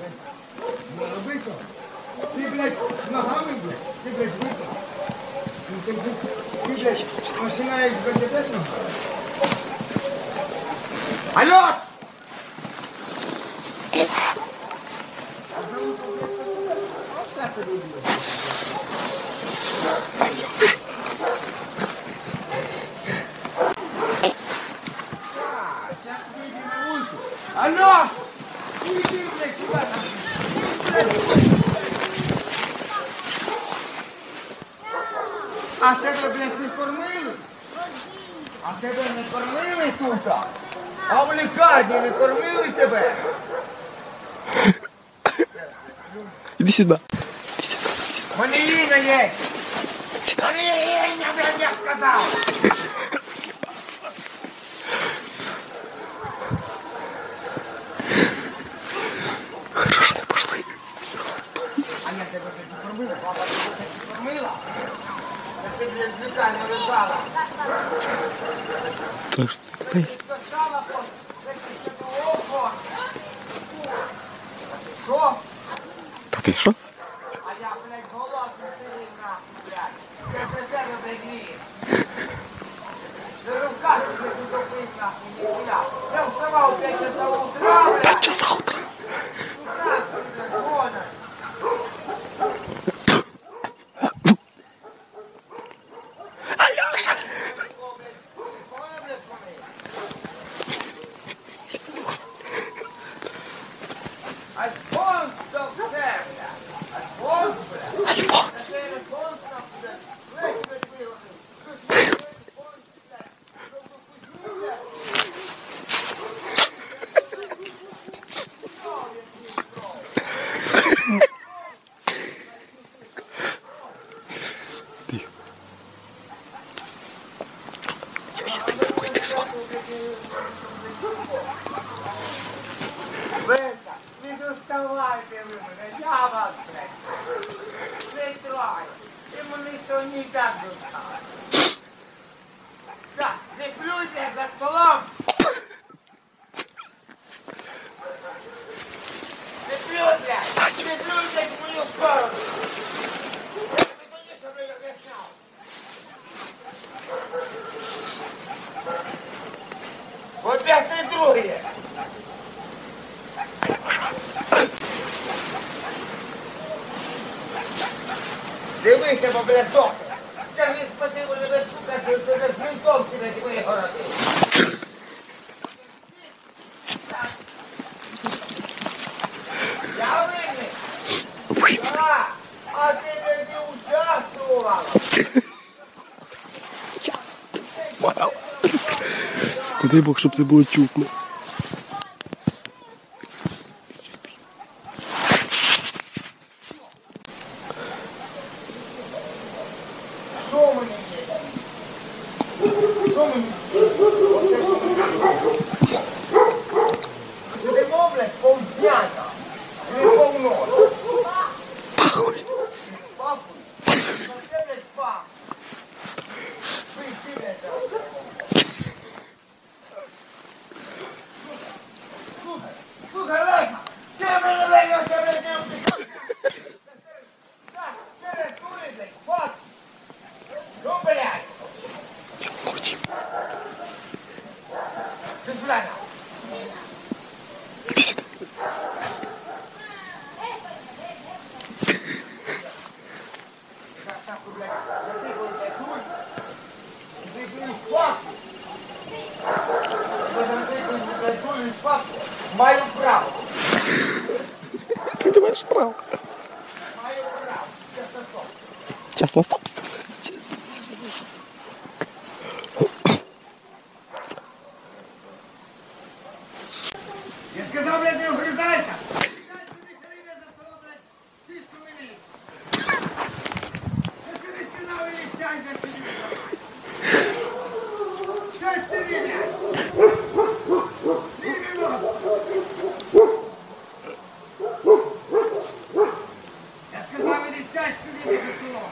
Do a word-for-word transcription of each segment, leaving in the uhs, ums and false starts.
Вийко. Ти, блядь, ногами, блядь. Ти, блядь, вийко. Ти, блядь, починаєш виглядати ногами. Алло! Алло! Иди, блядь, сюда! А тебе, блядь, не кормили? А тебе не кормили тут? А в лікарні не кормили тебе? Іди сюди. Іди сюди, іди сюди. Мене Іна є! Сюди. Мене Іна, блядь, я сказав! Хорошо, не пошли. А я тебе не кормила, баба тебе не кормила? Я тебе в лікарні лежала. Тож, дай. Сказала, око. Що? Та ти що? А я, блядь, голодний сидів нахуй, блядь. Я за тебе, блядь, грію. Не руках, блядь, не допив нахуй, ніхуя. Я вставав, блядь, часов утра, блядь. П'ять часов завтра. Нахуй, блядь, гонор. Алёша! Альфонс до все, блядь. Альфонс, блядь. Альфонс! Це Альфонс, нахуй, блядь. Ледь, блядь, виловив. Альфонс, блядь. Щоб до кузю, блядь. Тихо. Я тебе пойти сон. Вика, не доставайте ви мене, я вас, блядь. Не трогай. Ти мене то ніяк доставай. Так, не плюйте за столом. Не плюйте. Встань, Не встань. плюйте в мою сторону. Я тобі тоді, щоб я об'ясняв. Об'ясни друге. Алёша! Дивися, бо, блядь, доктор. Скажи спасибо, не без сука, що тебе з ментовки на твої городи. Я винний. Вийди! А, а ти не участвувала. Вау! Сука, дай Бог, щоб це було чутно. Що мені є? Що мені є? Оце що мені є? Сидимо, блядь, повднята. Не повно. Пахуй! Папуй. Оце, блядь, пап. Пизди, блядь, зараз. Слухай, слухай, Леся, ти мене, блядь, я тебе не втикав. Так, через тури, блядь, пап. Ну, блядь. Мовчи. Ти сюди, на. Іди сюди. Так, так, блядь, затикуй, блядь, тур. І ти, блядь, пап. Ви затикуй, блядь, тур і пап. Маю право. Ти не маєш права. Маю право. Чесно слово. Частна собственность. Я сказав, блядь, не вгризайся! Сядь собі хребет за столом, блядь, сіску мені! Я тобі сказав, і не сядь, блядь, собі не давай! Сядь собі, блядь! Тільки нос! Я сказав, і не сядь собі за столом!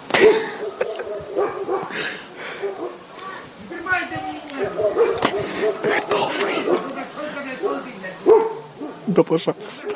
Тримайте мені нерву! Хто ви? Що це, блядь, ходить, блядь? Да, пожалуйста.